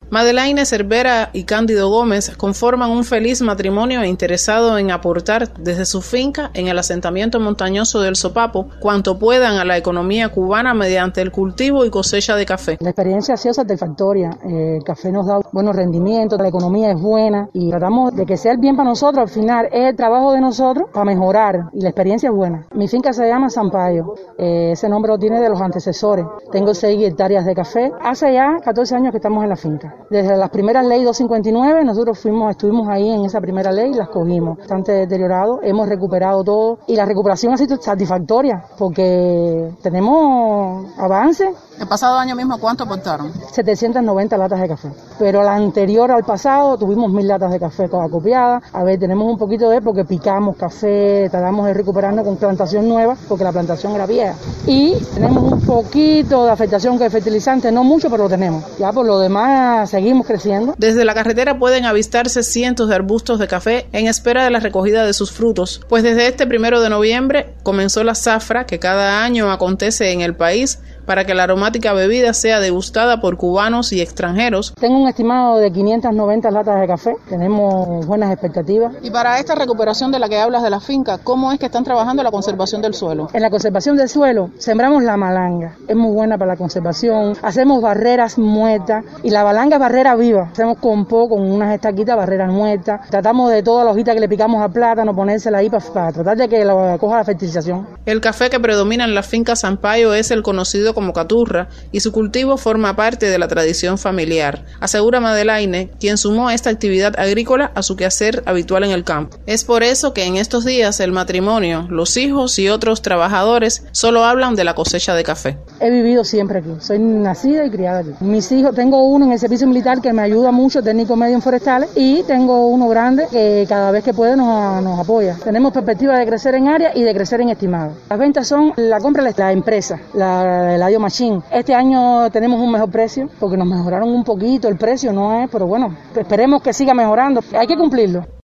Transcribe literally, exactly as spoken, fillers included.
Madelaine Cervera y Cándido Gómez conforman un feliz matrimonio interesado en aportar desde su finca en el asentamiento montañoso del Sopapo cuanto puedan a la economía cubana mediante el cultivo y cosecha de café. La experiencia ha sido satisfactoria, eh, el café nos da buenos rendimientos, la economía es buena y tratamos de que sea el bien para nosotros, al final es el trabajo de nosotros para mejorar y la experiencia es buena. Mi finca se llama Sampaio, eh, ese nombre lo tiene de los antecesores, tengo seis hectáreas de café, hace ya catorce años que estamos en la finca. Desde las primeras leyes doscientos cincuenta y nueve nosotros fuimos, estuvimos ahí en esa primera ley y las cogimos. Bastante deteriorado, hemos recuperado todo y la recuperación ha sido satisfactoria porque tenemos avances. El pasado año mismo, ¿cuánto aportaron? setecientas noventa latas de café, pero la anterior al pasado tuvimos mil latas de café todas copiadas. A ver, tenemos un poquito de porque picamos café, tratamos de recuperarnos con plantación nueva porque la plantación era vieja y tenemos un poquito de afectación que fertilizante, no mucho, pero lo tenemos. Ya por lo demás seguimos creciendo. Desde la carretera pueden avistarse cientos de arbustos de café en espera de la recogida de sus frutos, pues desde este primero de noviembre comenzó la zafra que cada año acontece en el país para que la aromática bebida sea degustada por cubanos y extranjeros. Tengo un estimado de quinientas noventa latas de café, tenemos buenas expectativas. Y para esta recuperación de la que hablas de la finca, ¿cómo es que están trabajando la conservación del suelo? En la conservación del suelo sembramos la malanga, es muy buena para la conservación, hacemos barreras muertas y la malanga es barrera viva, hacemos compost con unas estaquitas, barreras muertas, tratamos de toda la hojita que le picamos a plátano, ponérsela ahí para, para tratar de que lo coja la fertilización. El café que predomina en la finca Sampaio es el conocido como caturra y su cultivo forma parte de la tradición familiar, asegura Madelaine, quien sumó esta actividad agrícola a su quehacer habitual en el campo. Es por eso que en estos días el matrimonio, los hijos y otros trabajadores solo hablan de la cosecha de café. He vivido siempre aquí, soy nacida y criada aquí. Mis hijos, tengo uno en el servicio militar que me ayuda mucho, técnico medio en forestales, y tengo uno grande que cada vez que puede nos, nos apoya. Tenemos perspectiva de crecer en área y de crecer en estimado. Las ventas son la compra de la empresa, la, la Machine. Este año tenemos un mejor precio porque nos mejoraron un poquito el precio, no es, pero bueno, esperemos que siga mejorando. Hay que cumplirlo.